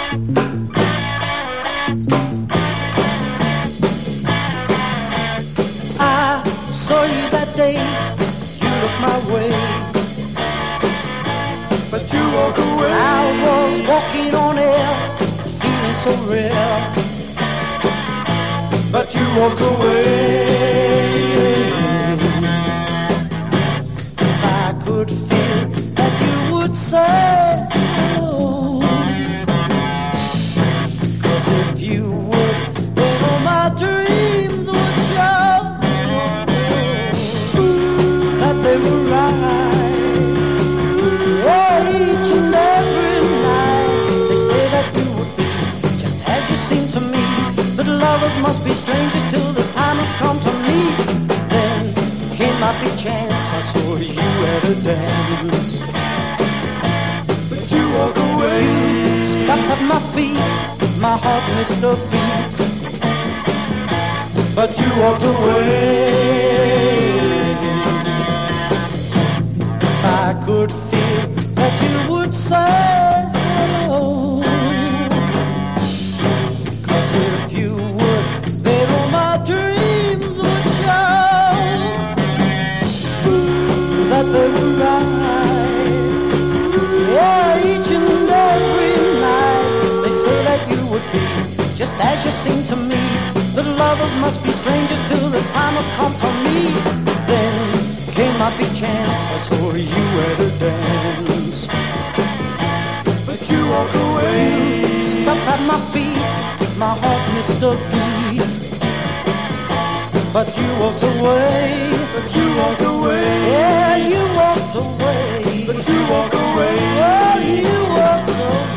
I saw you that day, you looked my way, but you walk away. I was walking on air, feeling so rare, but you walk away. If I could feel that you would say hello, 'cause if you would, then all my dreams would show that they were right. Yeah, each and every night they say that you would be just as you seem to me, but lovers must be strangers till the time has come to meet. Then came my big chance, I saw you at a dance, but you walk away. stopped at my feet, my heart missed a beat, but you walked away. If I could feel that you would say hello, 'cause if you would, then all my dreams would show that they were right. Yeah, each and every night they say that you would be just as you seem to me, that lovers must be strangers till the time has come to meet. Then came my big chance, I saw you at a dance, but you walk away. stopped at my feet, my heart missed a beat, but you walked away. But you walk away. Yeah, you walked away. But you walk away. Oh, you walked away.